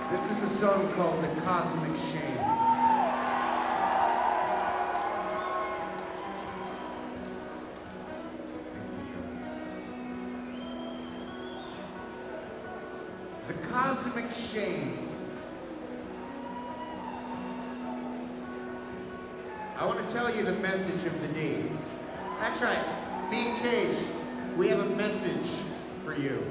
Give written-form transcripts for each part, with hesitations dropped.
This is a song called The Cosmic Shame. The Cosmic Shame. I want to tell you the message of the day. That's right, me and Cage, we have a message for you.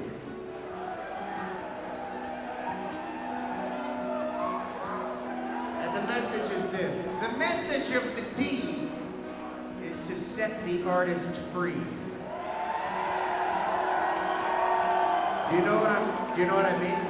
And the message is this. The message of the D is to set the artist free. Do you know what I mean?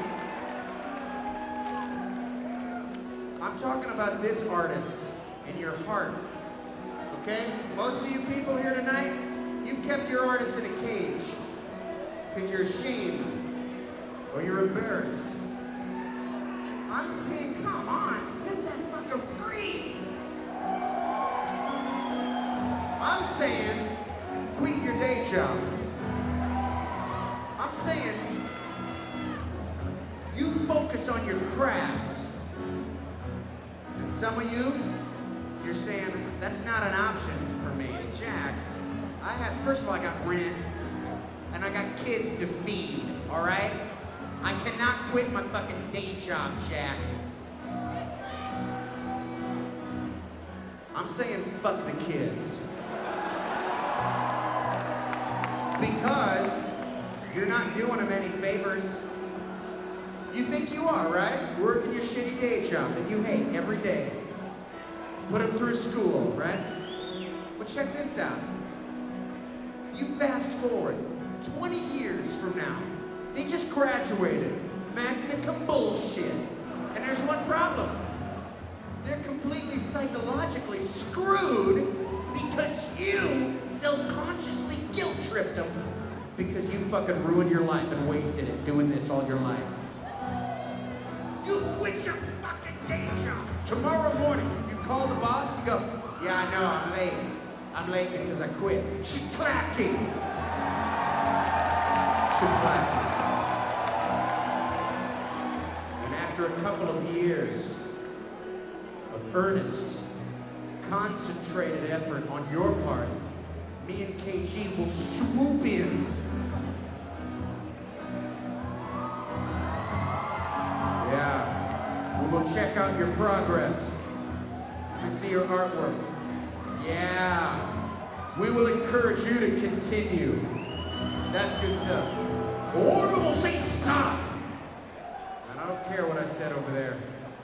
I'm talking about this artist in your heart. Okay? Most of you people here tonight, you've kept your artist in a cage because you're ashamed or you're embarrassed. I'm saying, come on, set that fucker free. I'm saying, quit your day job. I'm saying, you focus on your craft. And some of you, you're saying, that's not an option for me. Jack, first of all, I got rent, and I got kids to feed, all right? I cannot quit my fucking day job, Jack. I'm saying fuck the kids. Because you're not doing them any favors. You think you are, right? Working your shitty day job that you hate every day. Put them through school, right? But check this out. You fast forward 20 years from now. They just graduated. Magna cum bullshit. And there's one problem. They're completely psychologically screwed because you self-consciously guilt-tripped them because you fucking ruined your life and wasted it doing this all your life. You quit your fucking day job. Tomorrow morning, you call the boss, you go, yeah, I know, I'm late. I'm late because I quit. Shiklaki. Shiklaki. And after a couple of years of earnest, concentrated effort on your part, me and KG will swoop in. Yeah. We will check out your progress. Let me see your artwork. Yeah. We will encourage you to continue. That's good stuff. Or we will say stop. And I don't care what I said over there.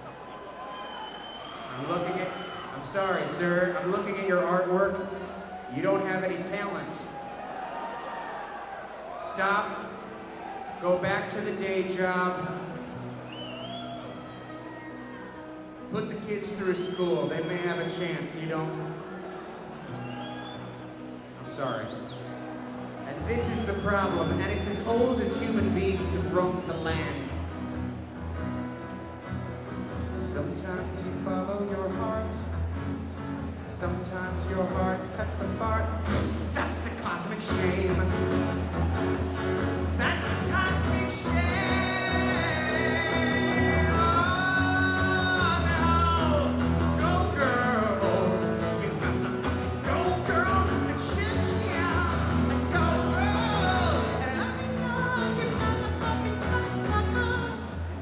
I'm sorry, sir. I'm looking at your artwork. You don't have any talent. Stop. Go back to the day job. Put the kids through school. They may have a chance. You don't. I'm sorry. And this is the problem, and it's as old as human beings have roamed the land. Sometimes you follow your heart. Sometimes your heart cuts apart. That's the cosmic shame. That's the cosmic shame. Oh, no. Go, girl. You got some go, girl. And shit, yeah. And go, girl. And I know you got the fucking cocksucker.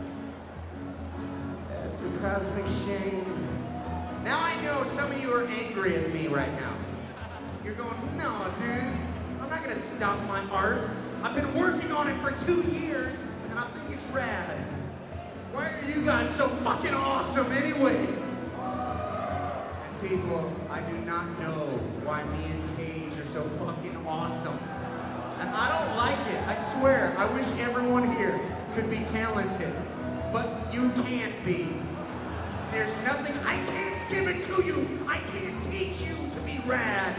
That's the cosmic shame. Now I know some of you are angry at me right now. You're going, no, dude, I'm not gonna stop my art. I've been working on it for 2 years, and I think it's rad. Why are you guys so fucking awesome anyway? And people, I do not know why me and Cage are so fucking awesome. And I don't like it, I swear. I wish everyone here could be talented, but you can't be. There's nothing, I can't give it to you. I can't teach you to be rad.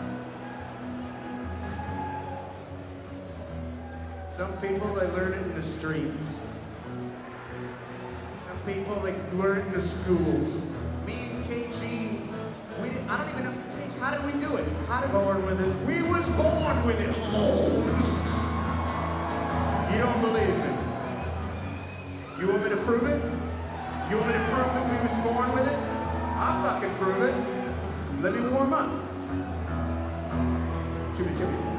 Some people, they learn it in the streets. Some people, they learn it in the schools. Me and KG, I don't even know, KG, how did we do it? How did we born with it? We was born with it, Holmes. You don't believe me? You want me to prove it? You want me to prove that we was born with it? I'll fucking prove it. Let me warm up. Chubby chubby.